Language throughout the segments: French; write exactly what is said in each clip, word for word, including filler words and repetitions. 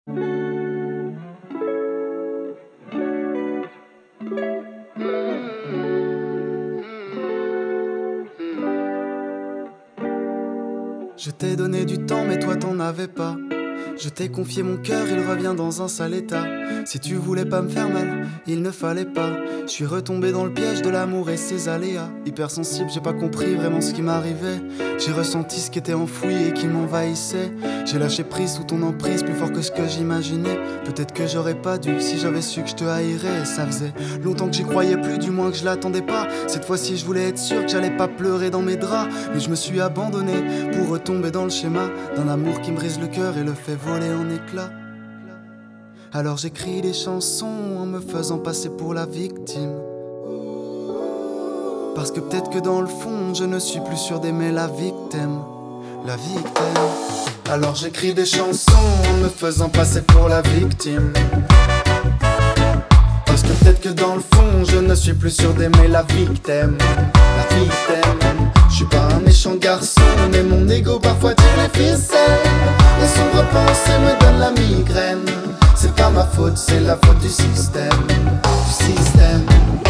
Je t'ai donné du temps mais toi t'en avais pas. Je t'ai confié mon cœur, il revient dans un sale état. Si tu voulais pas me faire mal, il ne fallait pas. Je suis retombé dans le piège de l'amour et ses aléas. Hypersensible, j'ai pas compris vraiment ce qui m'arrivait. J'ai ressenti ce qui était enfoui et qui m'envahissait. J'ai lâché prise sous ton emprise, plus fort que ce que j'imaginais. Peut-être que j'aurais pas dû, si j'avais su que je te haïrais. Ça faisait longtemps que j'y croyais plus, du moins que je l'attendais pas. Cette fois-ci je voulais être sûr que j'allais pas pleurer dans mes draps. Mais je me suis abandonné pour retomber dans le schéma d'un amour qui me brise le cœur et le fait voler en éclats. Alors j'écris des chansons en me faisant passer pour la victime. Parce que peut-être que dans le fond je ne suis plus sûr d'aimer la victime. La victime. Alors j'écris des chansons en me faisant passer pour la victime. Parce que peut-être que dans le fond je ne suis plus sûr d'aimer la victime. La victime. Je suis pas un méchant garçon, mais mon ego parfois tire les ficelles. Les sombres pensées me donnent la migraine. C'est pas ma faute, c'est la faute du système. Du système.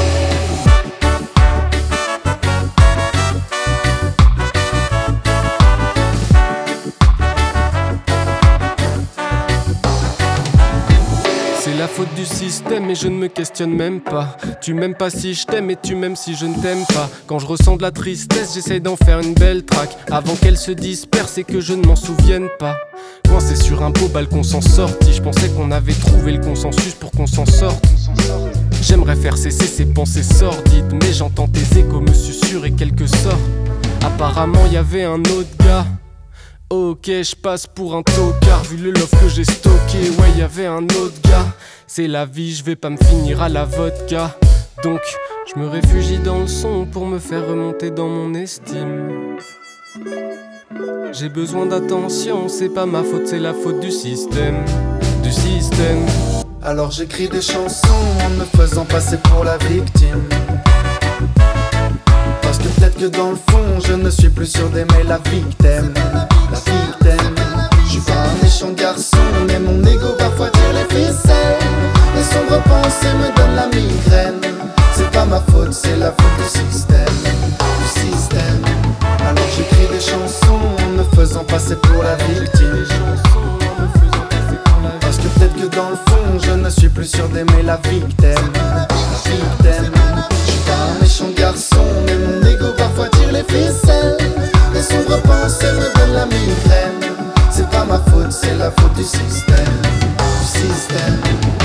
C'est la faute du système et je ne me questionne même pas. Tu m'aimes pas si je t'aime et tu m'aimes si je ne t'aime pas. Quand je ressens de la tristesse, j'essaie d'en faire une belle track avant qu'elle se disperse et que je ne m'en souvienne pas. Coincé sur un beau balcon sans sortie, je pensais qu'on avait trouvé le consensus pour qu'on s'en sorte. J'aimerais faire cesser ces pensées sordides, mais j'entends tes échos me susurrer quelque sorte. Apparemment y avait un autre gars. Ok, je passe pour un tocard, vu le love que j'ai stocké. Ouais, y'avait un autre gars. C'est la vie, je vais pas me finir à la vodka. Donc, je me réfugie dans le son pour me faire remonter dans mon estime. J'ai besoin d'attention, c'est pas ma faute, c'est la faute du système. Du système. Alors j'écris des chansons en me faisant passer pour la victime. Parce que peut-être que dans le fond je ne suis plus sûr d'aimer la victime. La victime. Je suis pas un méchant garçon, mais mon ego parfois tire les ficelles. Les sombres pensées me donnent la migraine. C'est pas ma faute, c'est la faute du système. Du système. Alors j'écris des chansons en me faisant passer pour la victime. Parce que peut-être que dans le fond je ne suis plus sûr d'aimer la victime. La victime. Je suis pas un méchant garçon, mais mon ego parfois tire les ficelles. Les sombres pensées me donnent la migraine. C'est pas ma faute, c'est la faute du système. Du système.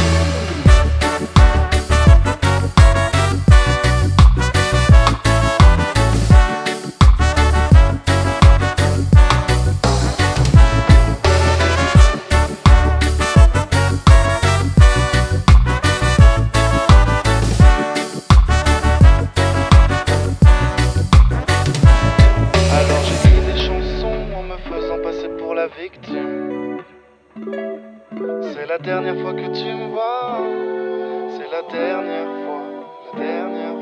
Victime. C'est la dernière fois que tu me vois. C'est la dernière fois, la dernière